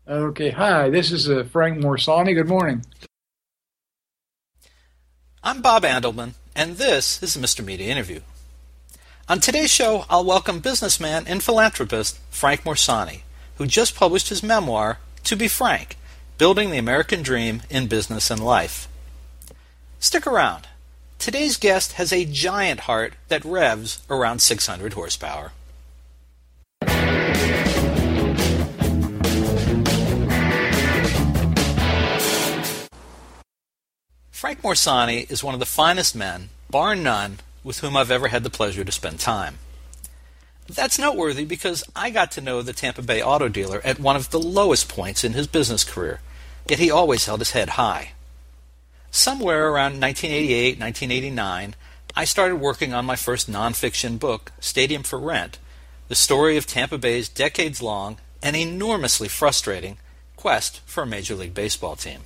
Okay, hi, this is Frank Morsani. Good morning. I'm Bob Andelman, and this is the Mr. Media Interview. On today's show, I'll welcome businessman and philanthropist Frank Morsani, who just published his memoir, To Be Frank, Building the American Dream in Business and Life. Stick around. Today's guest has a giant heart that revs around 600 horsepower. Frank Morsani is one of the finest men, bar none, with whom I've ever had the pleasure to spend time. That's noteworthy because I got to know the Tampa Bay auto dealer at one of the lowest points in his business career, yet he always held his head high. Somewhere around 1988, 1989, I started working on my first nonfiction book, Stadium for Rent, the story of Tampa Bay's decades-long and enormously frustrating quest for a Major League Baseball team.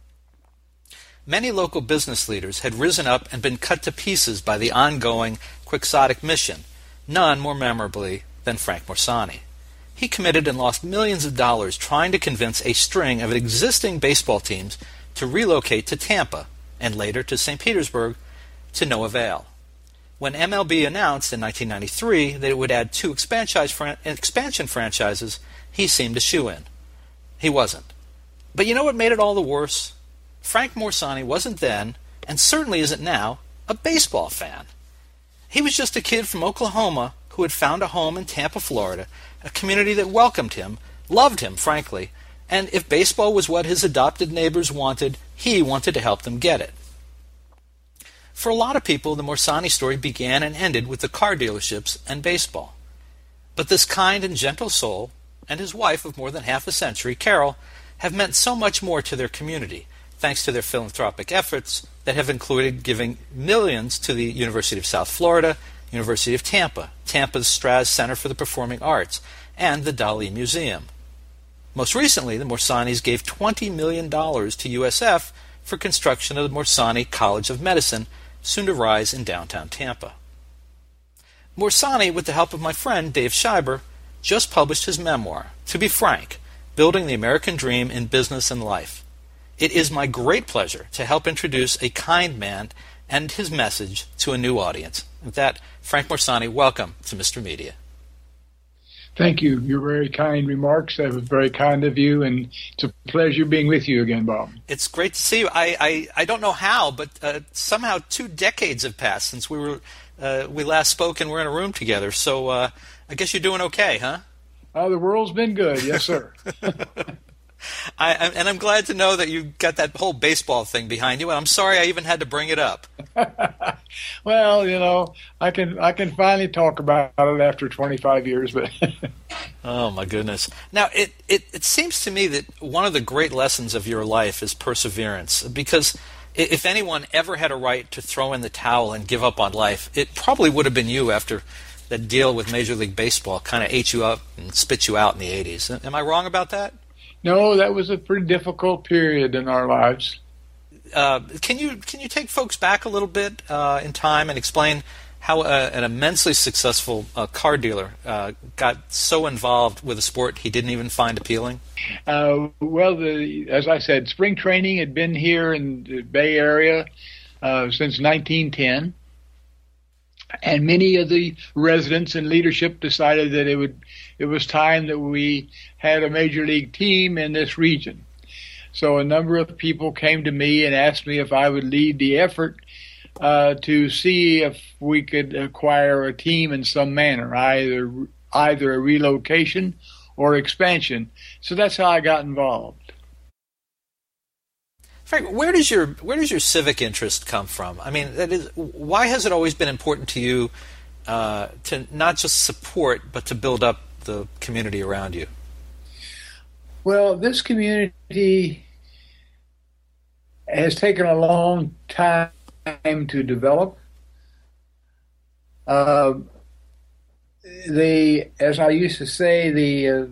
Many local business leaders had risen up and been cut to pieces by the ongoing quixotic mission, none more memorably than Frank Morsani. He committed and lost millions of dollars trying to convince a string of existing baseball teams to relocate to Tampa, and later to St. Petersburg, to no avail. When MLB announced in 1993 that it would add 2 expansion franchises, he seemed a shoo-in. He wasn't. But you know what made it all the worse? Frank Morsani wasn't then, and certainly isn't now, a baseball fan. He was just a kid from Oklahoma who had found a home in Tampa, Florida, a community that welcomed him, loved him, frankly, and if baseball was what his adopted neighbors wanted, he wanted to help them get it. For a lot of people, the Morsani story began and ended with the car dealerships and baseball. But this kind and gentle soul, and his wife of more than half a century, Carol, have meant so much more to their community, thanks to their philanthropic efforts that have included giving millions to the University of South Florida, University of Tampa, Tampa's Straz Center for the Performing Arts, and the Dali Museum. Most recently, the Morsanis gave $20 million to USF for construction of the Morsani College of Medicine, soon to rise in downtown Tampa. Morsani, with the help of my friend Dave Scheiber, just published his memoir, To Be Frank, Building the American Dream in Business and Life. It is my great pleasure to help introduce a kind man and his message to a new audience. With that, Frank Morsani, welcome to Mr. Media. Thank you. Your very kind remarks. That was very kind of you, and it's a pleasure being with you again, Bob. It's great to see you. I don't know how, but somehow 2 decades have passed since we last spoke and we're in a room together. So I guess you're doing okay, huh? The world's been good, yes, sir. And I'm glad to know that you got that whole baseball thing behind you. And I'm sorry I even had to bring it up. Well, you know, I can finally talk about it after 25 years. But oh my goodness! Now it seems to me that one of the great lessons of your life is perseverance. Because if anyone ever had a right to throw in the towel and give up on life, it probably would have been you after that deal with Major League Baseball kind of ate you up and spit you out in the 80s. Am I wrong about that? No, that was a pretty difficult period in our lives. Can you take folks back a little bit in time and explain how an immensely successful car dealer got so involved with a sport he didn't even find appealing? Well, as I said, spring training had been here in the Bay Area since 1910. And many of the residents and leadership decided that it was time that we had a major league team in this region. So a number of people came to me and asked me if I would lead the effort to see if we could acquire a team in some manner, either a relocation or expansion. So that's how I got involved. Frank, where does your civic interest come from? I mean, why has it always been important to you to not just support but to build up the community around you? Well, this community has taken a long time to develop. As I used to say, the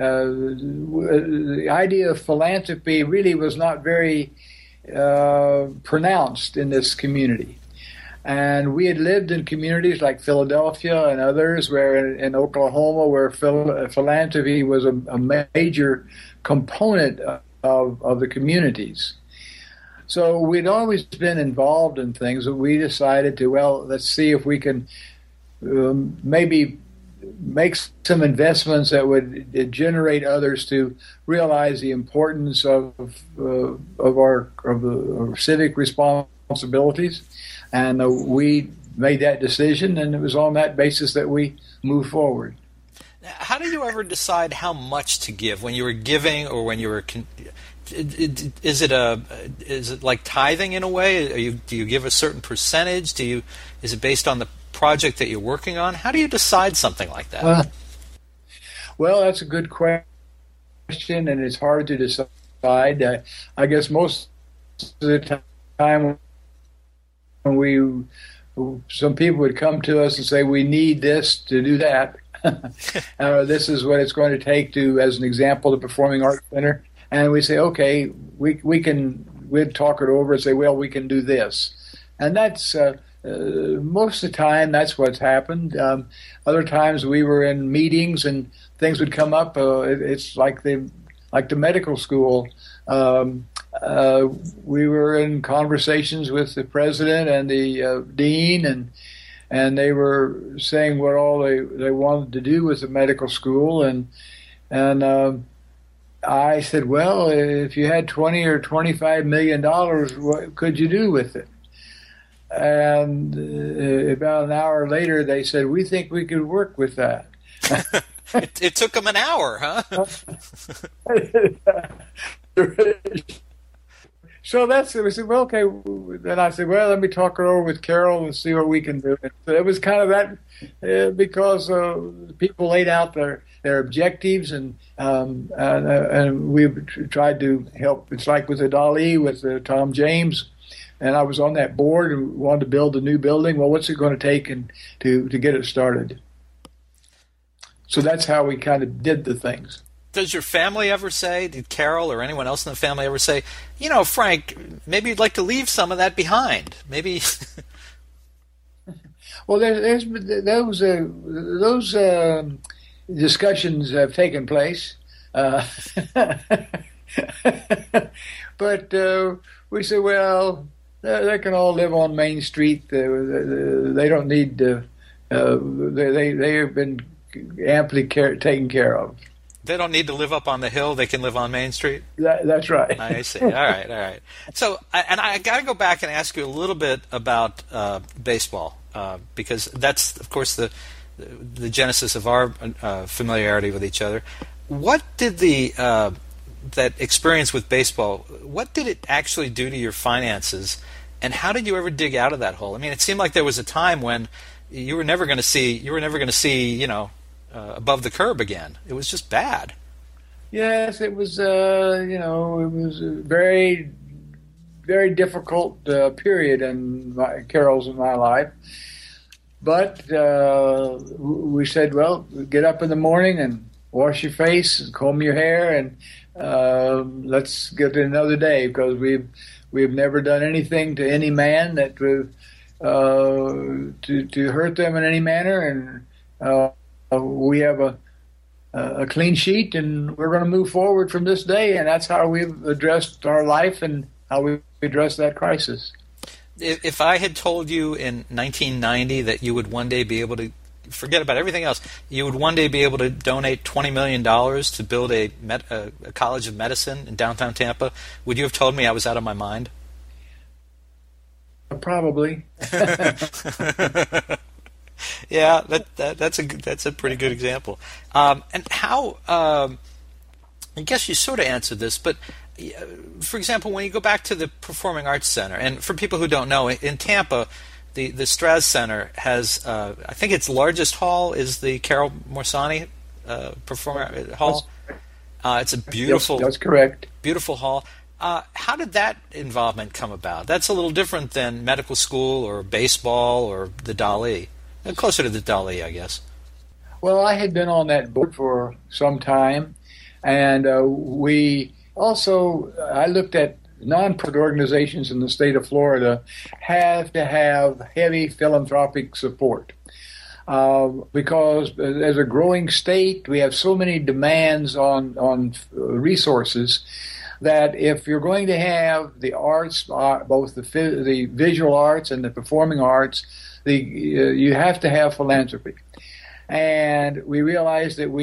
idea of philanthropy really was not very pronounced in this community. And we had lived in communities like Philadelphia and others, where in Oklahoma, where philanthropy was a major component of the communities. So we'd always been involved in things, but we decided to, well, let's see if we can maybe make some investments that would generate others to realize the importance of our civic responsibilities. And we made that decision, and it was on that basis that we moved forward. How did you ever decide how much to give when you were giving, or when you were? Is it like tithing in a way? Do you give a certain percentage? Is it based on the project that you're working on? How do you decide something like that? Well, that's a good question, and it's hard to decide. I guess most of the time when some people would come to us and say, we need this to do that. This is what it's going to take to, as an example, the Performing Arts Center. And we say, okay, we'd talk it over and say, well, we can do this. And that's, most of the time, that's what's happened. Other times we were in meetings and things would come up. It's like the medical school. We were in conversations with the president and the dean, and they were saying what all they wanted to do with the medical school, and I said, well, if you had $20 or $25 million, what could you do with it? And about an hour later, they said, we think we could work with that. It took them an hour, huh? So that's it. We said, well, okay. Then I said, well, let me talk it over with Carol and see what we can do. So it was kind of that because people laid out their objectives, and we tried to help. It's like with the Dali, with Tom James, and I was on that board and wanted to build a new building. Well, what's it going to take to get it started? So that's how we kind of did the things. Does your family ever say, did Carol or anyone else in the family ever say, Frank, maybe you'd like to leave some of that behind? Maybe. Well, those discussions have taken place. But we said, well, they can all live on Main Street. They don't need to. They have been amply taken care of. They don't need to live up on the hill. They can live on Main Street? That's right. I see. All right. So, and I got to go back and ask you a little bit about baseball, because that's, of course, the genesis of our familiarity with each other. What did that experience with baseball, what did it actually do to your finances, and how did you ever dig out of that hole? I mean, it seemed like there was a time when you were never going to see, above the curb again. It was just bad. Yes, it was. It was a very, very difficult period in Carol's and my life. But we said, well, get up in the morning and wash your face and comb your hair, and let's get to another day, because we've never done anything to any man that to hurt them in any manner, and we have a clean sheet, and we're going to move forward from this day, and that's how we've addressed our life and how we addressed that crisis. If I had told you in 1990 that you would one day be able to, forget about everything else, you would one day be able to donate $20 million to build a college of medicine in downtown Tampa, would you have told me I was out of my mind? Probably. Yeah, that's a pretty good example. And how? I guess you sort of answered this, but for example, when you go back to the Performing Arts Center, and for people who don't know, in Tampa, the Straz Center has, I think its largest hall is the Carol Morsani Performing Hall. It's a beautiful. That's correct. Beautiful hall. How did that involvement come about? That's a little different than medical school or baseball or the Dali. Closer to the Dali, I guess. Well, I had been on that board for some time, and I looked at nonprofit organizations in the state of Florida have to have heavy philanthropic support. because as a growing state, we have so many demands on resources that if you're going to have the arts, both the visual arts and the performing arts, you have to have philanthropy. And we realized that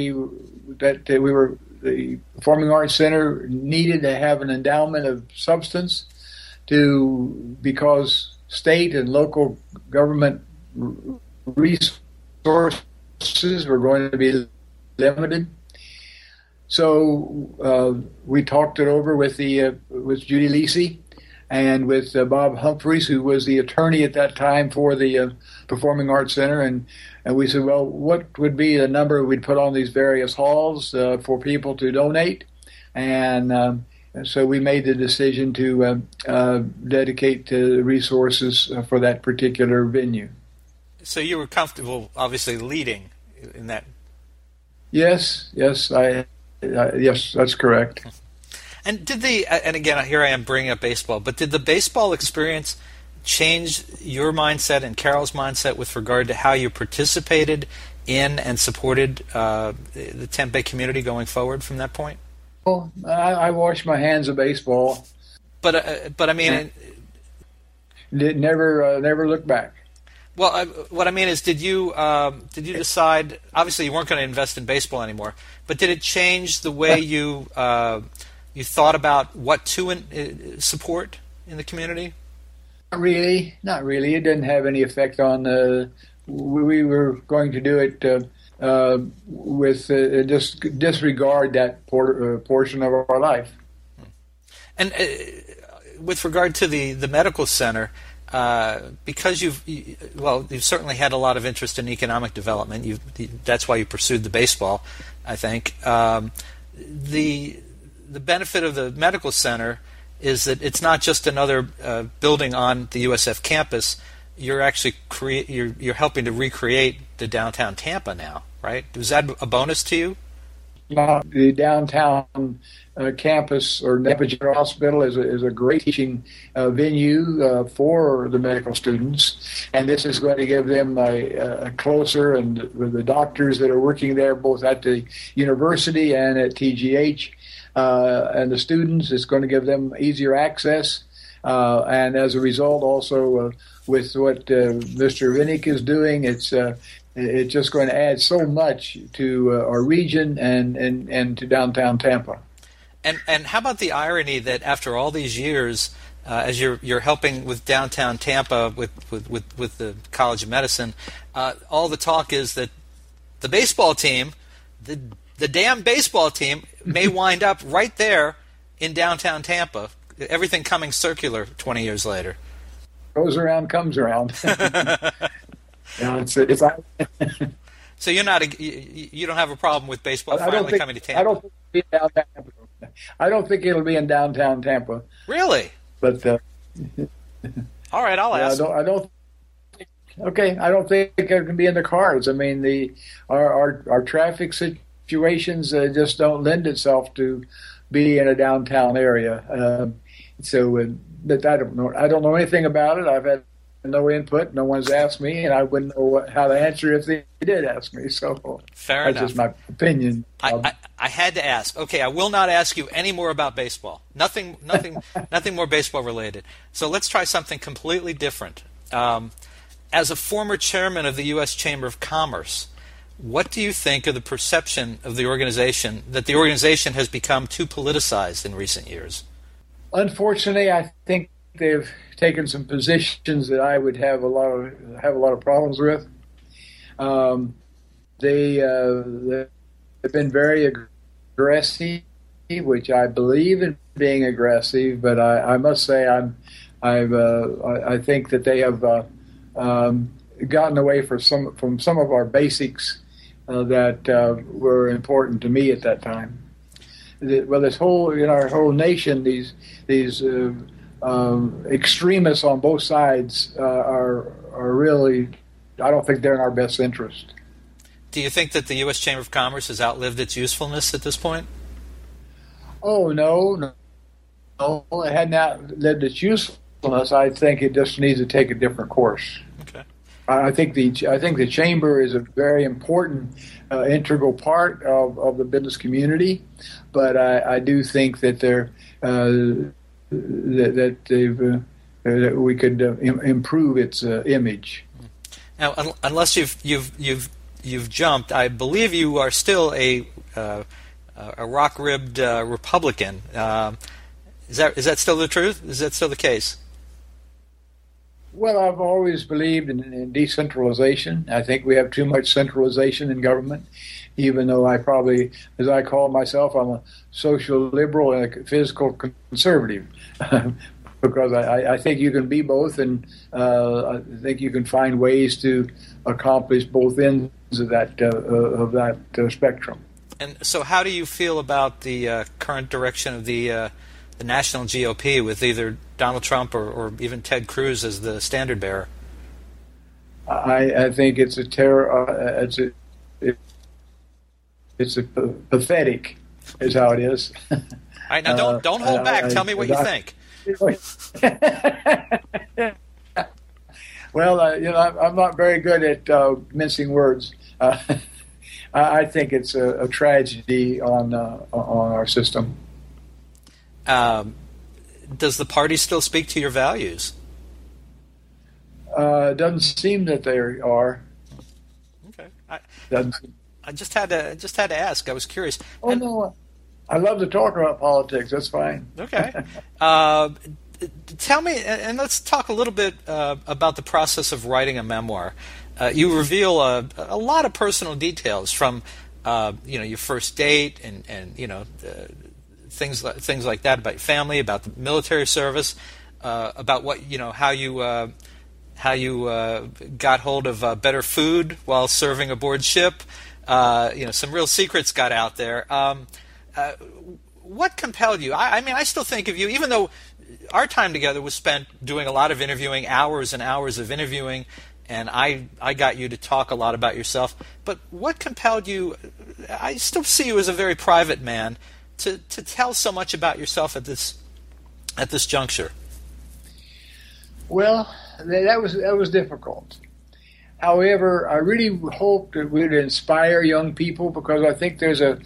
the Performing Arts Center needed to have an endowment of substance because state and local government resources were going to be limited. So we talked it over with Judy Lisi and with Bob Humphreys, who was the attorney at that time for the Performing Arts Center, and we said, well, what would be the number we'd put on these various halls for people to donate? And so we made the decision to dedicate resources for that particular venue. So you were comfortable, obviously, leading in that. Yes, yes, that's correct. And and again, here I am bringing up baseball, but did the baseball experience change your mindset and Carol's mindset with regard to how you participated in and supported the Tampa Bay community going forward from that point? Well, I washed my hands of baseball. But I mean... Never looked back. Well, what I mean is, did you decide? Obviously, you weren't going to invest in baseball anymore. But did it change the way you thought about what to support in the community? Not really. It didn't have any effect on. We were going to do it with just disregard that portion of our life. And with regard to the medical center. Because you've certainly had a lot of interest in economic development. That's why you pursued the baseball, I think. The benefit of the medical center is that it's not just another building on the USF campus. You're actually you're helping to recreate the downtown Tampa now, right? Was that a bonus to you? The downtown campus or Tampa General Hospital is a great teaching venue for the medical students, and this is going to give them a closer, and with the doctors that are working there both at the university and at TGH, and the students, it's going to give them easier access, and as a result also with what Mr. Vinnick is doing, it's just going to add so much to our region and to downtown Tampa. And how about the irony that after all these years, as you're helping with downtown Tampa with the College of Medicine, all the talk is that the baseball team, the damn baseball team, may wind up right there in downtown Tampa. Everything coming circular 20 years later. Goes around, comes around. So you're not you don't have a problem with baseball finally coming to Tampa? I don't think it'll be in downtown Tampa. Really? But all right, I'll ask. I don't. Okay, I don't think it can be in the cards. I mean, our traffic situations just don't lend itself to be in a downtown area. But I don't know anything about it. I've had no input. No one's asked me, and I wouldn't know how to answer if they did ask me. So fair enough. That's just my opinion. I had to ask. Okay, I will not ask you any more about baseball. Nothing more baseball related. So let's try something completely different. As a former chairman of the U.S. Chamber of Commerce, what do you think of the perception of the organization that the organization has become too politicized in recent years? Unfortunately, I think they've taken some positions that I would have a lot of problems with. They've been very aggressive, which I believe in being aggressive, but I must say I think that they have gotten away from some of our basics that were important to me at that time. Well, in our whole nation, these extremists on both sides are really, I don't think they're in our best interest. Do you think that the U.S. Chamber of Commerce has outlived its usefulness at this point? Oh, no. It had not outlived its usefulness. I think it just needs to take a different course. Okay. I think the chamber is a very important, integral part of the business community, but I do think that that we could improve its image. Now, unless you've jumped, I believe you are still a rock-ribbed Republican. Is that still the truth? Is that still the case? Well, I've always believed in decentralization. I think we have too much centralization in government, even though I probably, as I call myself, I'm a social liberal and a physical conservative. Because I think you can be both, and I think you can find ways to accomplish both ends of that spectrum. And so, how do you feel about the current direction of the national GOP with either Donald Trump or even Ted Cruz as the standard bearer? I think it's it's pathetic, is how it is. All right, now don't hold back. Tell me what you think. Well, I'm not very good at mincing words. I think it's a tragedy on our system. Does the party still speak to your values? It doesn't seem that they are. Okay, I just had to ask. I was curious. No, I love to talk about politics. That's fine. Okay. Tell me, and let's talk a little bit about the process of writing a memoir. You reveal a lot of personal details from, your first date and things like that about your family, about the military service, about what how you got hold of better food while serving aboard ship. Some real secrets got out there. What compelled you? I mean, I still think of you, even though our time together was spent doing a lot of interviewing, hours and hours of interviewing, and I got you to talk a lot about yourself. But what compelled you? I still see you as a very private man to tell so much about yourself at this juncture. Well, that was difficult. However, I really hope that we'd inspire young people, because I think there's a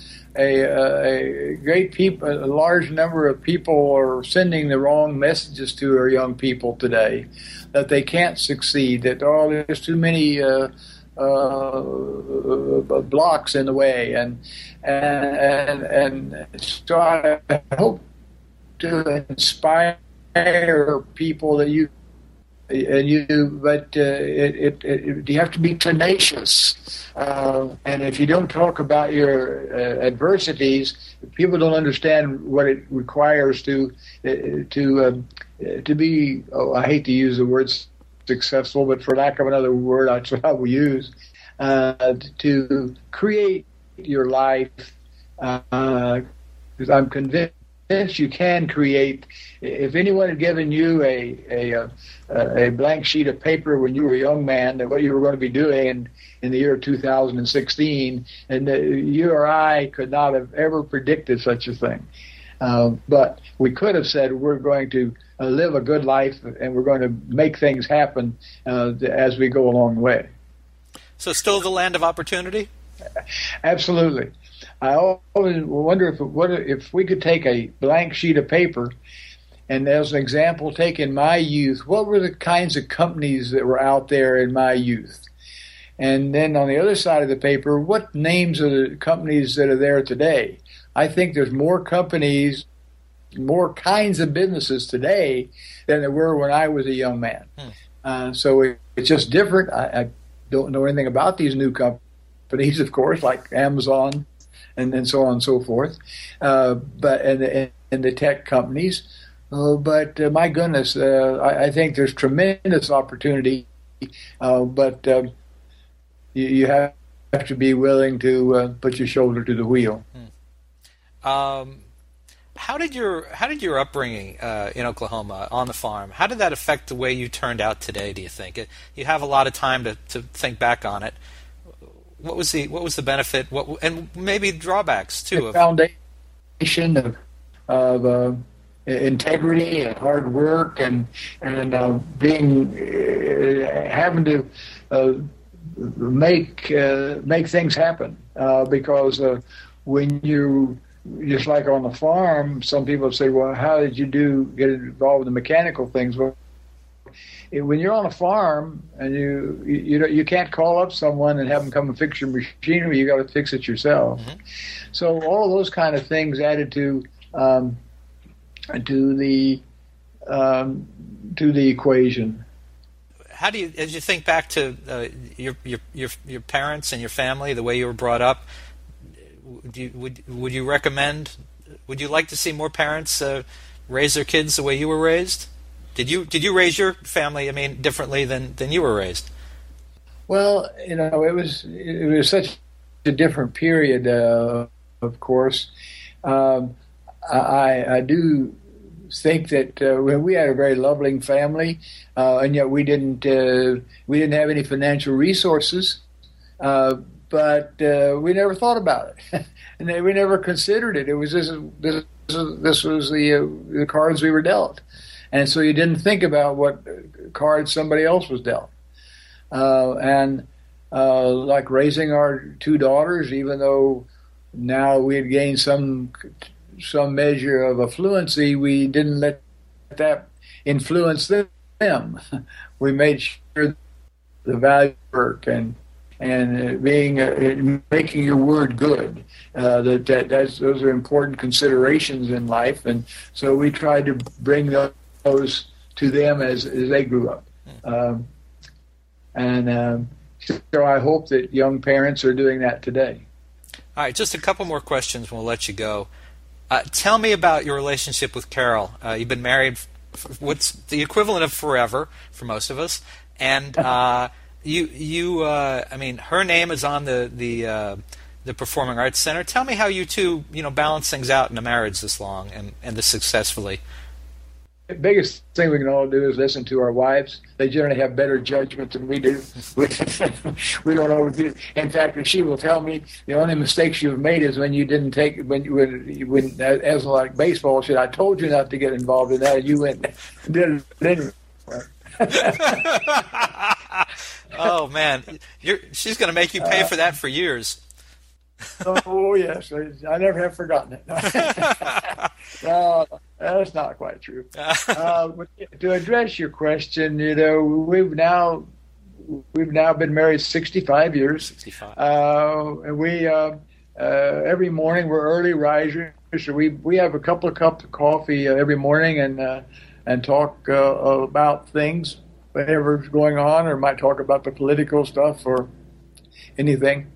large number of people are sending the wrong messages to our young people today, that they can't succeed, that there's too many blocks in the way, and so I hope to inspire people that you have to be tenacious, and if you don't talk about your adversities, people don't understand what it requires to be. I hate to use the word successful, but for lack of another word, that's what I will use, to create your life. Because I'm convinced you can create. If anyone had given you a blank sheet of paper when you were a young man, that what you were going to be doing in the year 2016, and you or I could not have ever predicted such a thing. But we could have said we're going to live a good life, and we're going to make things happen as we go along the way. So still the land of opportunity? Absolutely. I always wonder if we could take a blank sheet of paper, and as an example, take in my youth, what were the kinds of companies that were out there in my youth? And then on the other side of the paper, what names of the companies that are there today? I think there's more companies, more kinds of businesses today than there were when I was a young man. So it's just different. I don't know anything about these new companies, of course, like Amazon and so on and so forth, but and the tech companies. But my goodness, I think there's tremendous opportunity, but you have to be willing to put your shoulder to the wheel. How did your upbringing in Oklahoma on the farm? How did that affect the way you turned out today? Do you think you have a lot of time to think back on it? What was the benefit? And maybe drawbacks too? The foundation of integrity and hard work and having to make things happen because when you just like on the farm, some people say, "Well, how did you get involved in the mechanical things?" Well, when you're on a farm and you can't call up someone and have them come and fix your machinery, you got to fix it yourself. Mm-hmm. So all of those kind of things added to the equation. How do you, as you think back to your parents and your family, the way you were brought up, would you recommend? Would you like to see more parents raise their kids the way you were raised? Did you raise your family, differently than you were raised? Well, it was such a different period. Of course, I do think that we had a very loving family, and yet we didn't have any financial resources, but we never thought about it, and we never considered it. It was this was the cards we were dealt, and so you didn't think about what cards somebody else was dealt, and like raising our two daughters, even though now we had gained some measure of affluency, we didn't let that influence them. We made sure the value of work and being making your word good. Those are important considerations in life, and so we tried to bring those to them as they grew up. So I hope that young parents are doing that today. All right, just a couple more questions, and we'll let you go. Tell me about your relationship with Carol. You've been married what's the equivalent of forever for most of us, and her name is on the Performing Arts Center. Tell me how you two balance things out in a marriage this long and this successfully. The biggest thing we can all do is listen to our wives. They generally have better judgment than we do. We don't always do. In fact, she will tell me the only mistakes you've made is when you didn't take when as like baseball. She said, "I told you not to get involved in that. You went did it." Oh man, she's going to make you pay for that for years. Oh yes, I never have forgotten it. No, that's not quite true. To address your question, we've now been married 65 years. 65. And we every morning we're early risers. So we have a couple of cups of coffee every morning and talk about things, whatever's going on, or might talk about the political stuff or anything.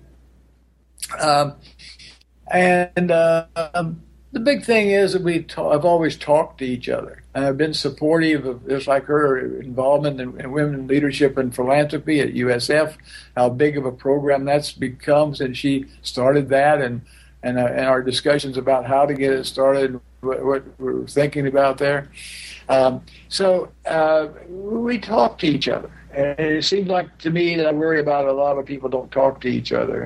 The big thing is that I've always talked to each other. I've been supportive of, just like her involvement in women leadership and philanthropy at USF, how big of a program that's become since she started that, and our discussions about how to get it started, what we're thinking about there. So we talk to each other. And it seems like to me that I worry about a lot of people don't talk to each other,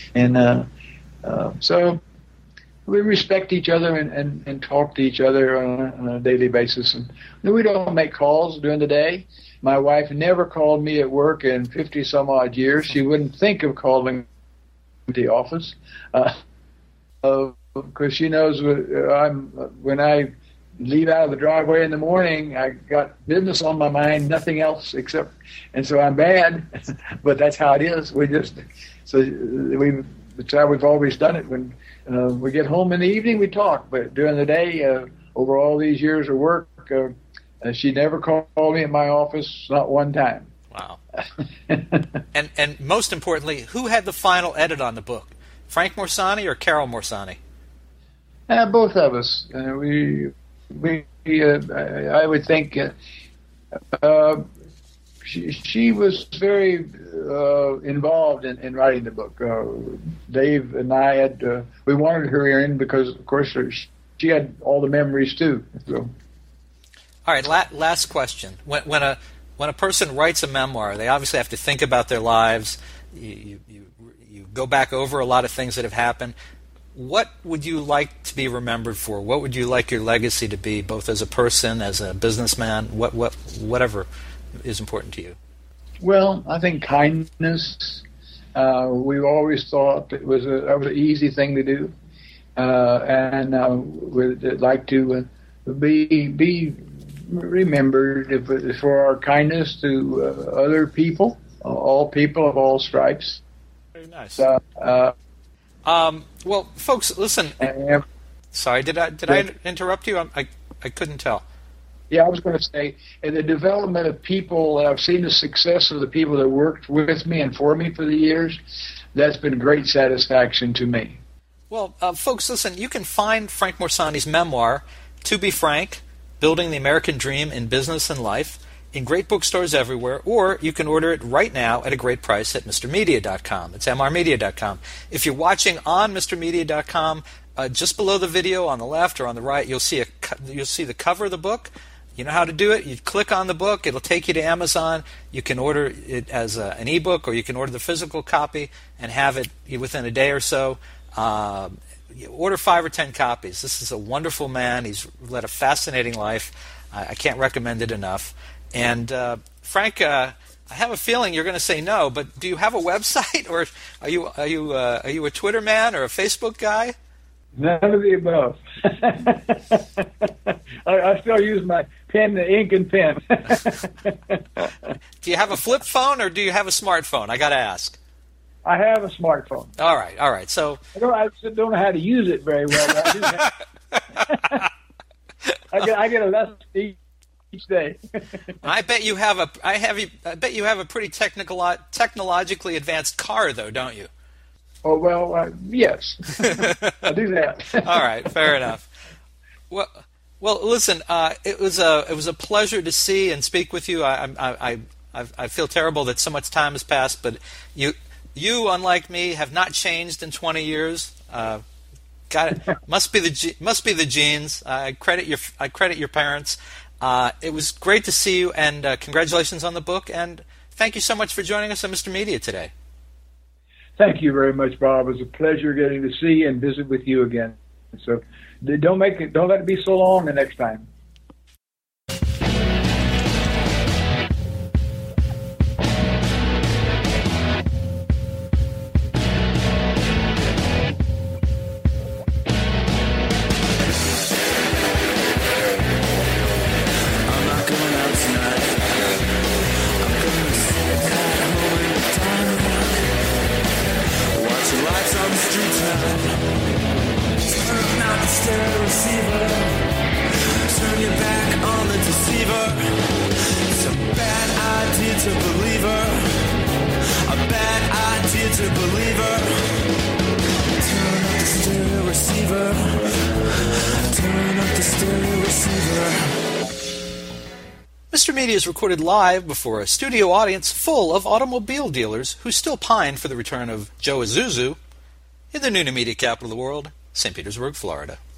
so we respect each other and talk to each other on a daily basis. And we don't make calls during the day. My wife never called me at work in 50 some odd years. She wouldn't think of calling the office because she knows when I leave out of the driveway in the morning, I got business on my mind, nothing else except, and so I'm bad, but that's how it is. It's how we've always done it. When we get home in the evening, we talk, but during the day, over all these years of work, she never called me at my office, not one time. Wow. And most importantly, who had the final edit on the book? Frank Morsani or Carol Morsani? Both of us. I would think she was very involved in writing the book. Dave and I we wanted her in because, of course, she had all the memories too. So. All right, last question. When a person writes a memoir, they obviously have to think about their lives. You go back over a lot of things that have happened. What would you like to be remembered for? What would you like your legacy to be, both as a person, as a businessman, whatever is important to you? Well, I think kindness. We've always thought that was an easy thing to do, and we'd like to be remembered for our kindness to other people, all people of all stripes. Very nice. Well, folks, listen. Sorry, did I interrupt you? I couldn't tell. Yeah, I was going to say, in the development of people, I've seen the success of the people that worked with me and for me for the years. That's been great satisfaction to me. Well, folks, listen, you can find Frank Morsani's memoir, To Be Frank, Building the American Dream in Business and Life, in great bookstores everywhere, or you can order it right now at a great price at MrMedia.com. It's MRmedia.com. If you're watching on MrMedia.com, just below the video on the left or on the right, you'll see the cover of the book. You know how to do it. You click on the book. It'll take you to Amazon. You can order it as an ebook, or you can order the physical copy and have it within a day or so. You order 5 or 10 copies. This is a wonderful man. He's led a fascinating life. I can't recommend it enough. And Frank, I have a feeling you're going to say no, but do you have a website, or are you a Twitter man or a Facebook guy? None of the above. I still use my pen, the ink and pen. Do you have a flip phone or do you have a smartphone? I got to ask. I have a smartphone. All right. So I don't know how to use it very well. But I do have. I get a lesson each day. I bet you have a pretty technologically advanced car, though, don't you? Oh, well, yes. I'll do that. All right, fair enough. Well, listen, it was a pleasure to see and speak with you. I feel terrible that so much time has passed, but you, unlike me, have not changed in 20 years. Got it. Must be the genes. I credit your parents. It was great to see you, and congratulations on the book. And thank you so much for joining us on Mr. Media today. Thank you very much, Bob. It was a pleasure getting to see and visit with you again. So don't let it be so long the next time. Mr. Media is recorded live before a studio audience full of automobile dealers who still pine for the return of Joe Isuzu in the new media capital of the world, St. Petersburg, Florida.